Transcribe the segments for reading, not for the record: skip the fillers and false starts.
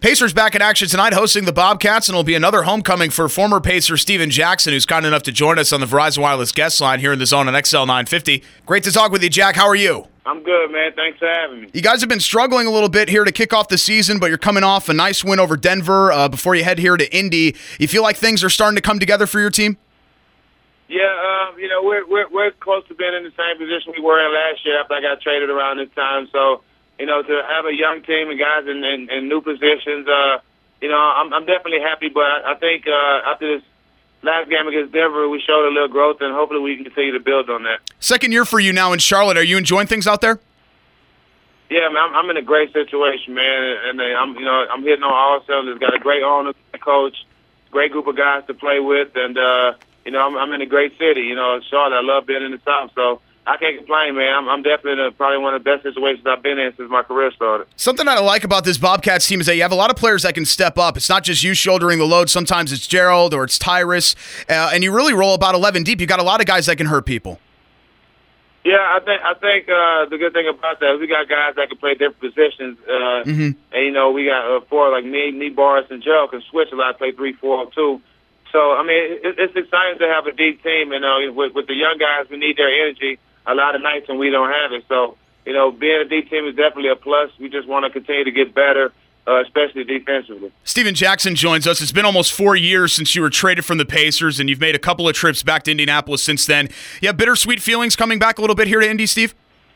Pacers back in action tonight, hosting the Bobcats, and it'll be another homecoming for former Pacer Steven Jackson, who's kind enough to join us on the Verizon Wireless guest line here in the zone on XL 950. Great to talk with you, Jack. How are you? I'm good, man. Thanks for having me. You guys have been struggling a little bit here to kick off the season, but you're coming off a nice win over Denver before you head here to Indy. You feel like things are starting to come together for your team? Yeah, we're close to being in the same position we were in last year after I got traded around this time. So, to have a young team and guys in new positions, I'm definitely happy. But I think after this last game against Denver, we showed a little growth, and hopefully we can continue to build on that. Second year for you now in Charlotte. Are you enjoying things out there? Yeah, man, I'm in a great situation, man, and I'm hitting on all cylinders. Got a great owner, coach, great group of guys to play with, and I'm in a great city. Charlotte. I love being in the South, so I can't complain, man. I'm definitely in probably one of the best situations I've been in since my career started. Something that I like about this Bobcats team is that you have a lot of players that can step up. It's not just you shouldering the load. Sometimes it's Gerald or it's Tyrus, and you really roll about 11 deep. You got a lot of guys that can hurt people. Yeah, I think the good thing about that is we got guys that can play different positions. And we got four like me, Boris, and Gerald can switch a lot, play 3-4 too. So I mean, it's exciting to have a deep team. With the young guys, we need their energy a lot of nights when we don't have it. So, being a deep team is definitely a plus. We just want to continue to get better, especially defensively. Steven Jackson joins us. It's been almost 4 years since you were traded from the Pacers, and you've made a couple of trips back to Indianapolis since then. You have bittersweet feelings coming back a little bit here to Indy, Steve?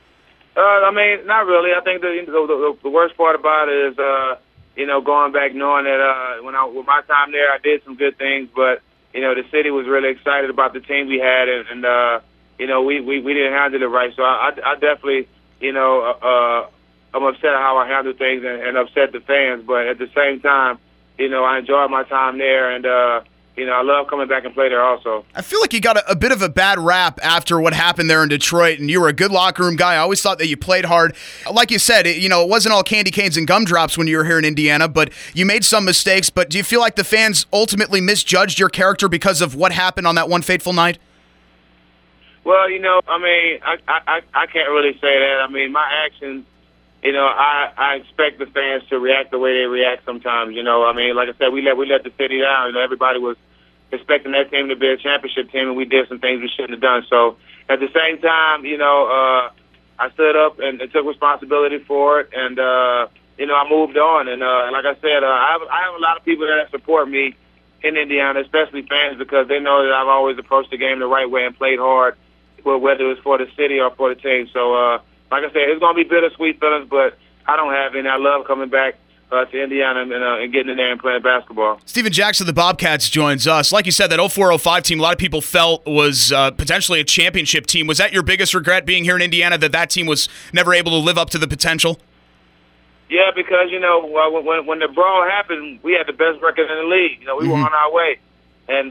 Not really. I think the worst part about it is, going back knowing that with my time there, I did some good things, but, the city was really excited about the team we had, and we didn't handle it right. So I definitely, I'm upset at how I handled things and upset the fans. But at the same time, I enjoyed my time there, and I love coming back and play there also. I feel like you got a bit of a bad rap after what happened there in Detroit, and you were a good locker room guy. I always thought that you played hard. Like you said, it wasn't all candy canes and gumdrops when you were here in Indiana, but you made some mistakes. But do you feel like the fans ultimately misjudged your character because of what happened on that one fateful night? Well, I can't really say that. I mean, my actions, I expect the fans to react the way they react sometimes. Like I said, we let the city down. Everybody was expecting that team to be a championship team, and we did some things we shouldn't have done. So at the same time, I stood up and took responsibility for it, and I moved on. And like I said, I have a lot of people that support me in Indiana, especially fans, because they know that I've always approached the game the right way and played hard, whether it's for the city or for the team. So, like I said, it's going to be bittersweet feelings, but I don't have any. I love coming back to Indiana and getting in there and playing basketball. Steven Jackson, the Bobcats, joins us. Like you said, that 04-05 team, a lot of people felt was potentially a championship team. Was that your biggest regret being here in Indiana, that team was never able to live up to the potential? Yeah, because, when the brawl happened, we had the best record in the league. We were on our way. And,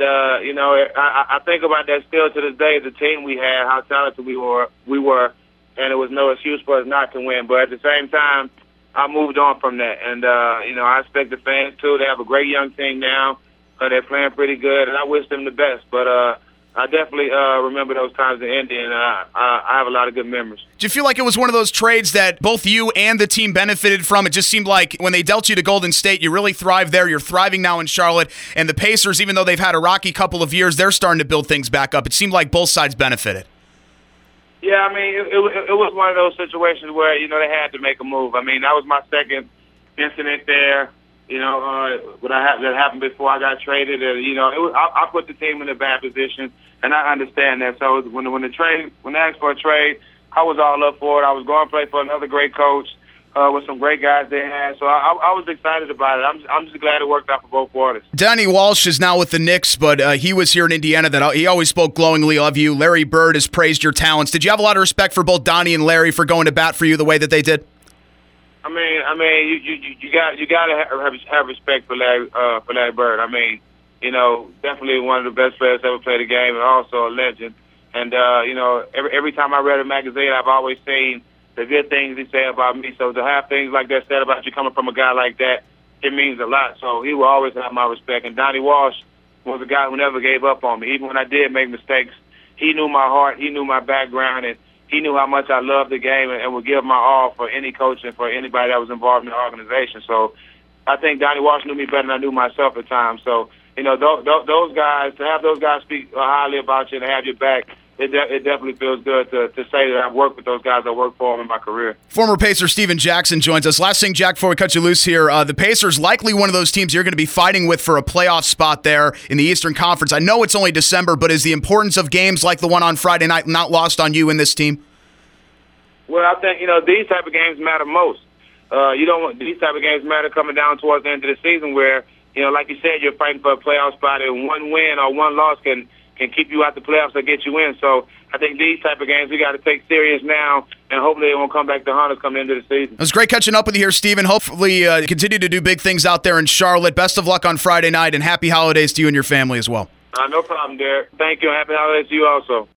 I think about that still to this day, the team we had, how talented we were, and it was no excuse for us not to win. But at the same time, I moved on from that. And, I expect the fans, too. They have a great young team now. They're playing pretty good, and I wish them the best. But I definitely remember those times in Indy, and I have a lot of good memories. Do you feel like it was one of those trades that both you and the team benefited from? It just seemed like when they dealt you to Golden State, you really thrived there. You're thriving now in Charlotte. And the Pacers, even though they've had a rocky couple of years, they're starting to build things back up. It seemed like both sides benefited. Yeah, it was one of those situations where, they had to make a move. That was my second incident there. That happened before I got traded. I put the team in a bad position, and I understand that. So when they asked for a trade, I was all up for it. I was going to play for another great coach with some great guys they had. So I was excited about it. I'm just glad it worked out for both parties. Donnie Walsh is now with the Knicks, but he was here in Indiana. He always spoke glowingly of you. Larry Bird has praised your talents. Did you have a lot of respect for both Donnie and Larry for going to bat for you the way that they did? You got to have respect for Larry Bird. Definitely one of the best players ever played the game, and also a legend. And every time I read a magazine, I've always seen the good things he said about me. So to have things like that said about you coming from a guy like that, it means a lot. So he will always have my respect. And Donnie Walsh was a guy who never gave up on me, even when I did make mistakes. He knew my heart, he knew my background, and he knew how much I loved the game and would give my all for any coach and for anybody that was involved in the organization. So I think Donnie Walsh knew me better than I knew myself at times. So, those guys, to have those guys speak highly about you and have your back, it definitely feels good to say that I've worked with those guys. I worked for them in my career. Former Pacer Steven Jackson joins us. Last thing, Jack, before we cut you loose here, the Pacers likely one of those teams you're going to be fighting with for a playoff spot there in the Eastern Conference. I know it's only December, but is the importance of games like the one on Friday night not lost on you and this team? Well, I think, these type of games matter most. These type of games matter coming down towards the end of the season where, like you said, you're fighting for a playoff spot, and one win or one loss can keep you out the playoffs or get you in. So I think these type of games we got to take serious now, and hopefully it won't come back to haunt us coming into the season. It was great catching up with you here, Steven. Hopefully continue to do big things out there in Charlotte. Best of luck on Friday night, and happy holidays to you and your family as well. No problem, Derek. Thank you, and happy holidays to you also.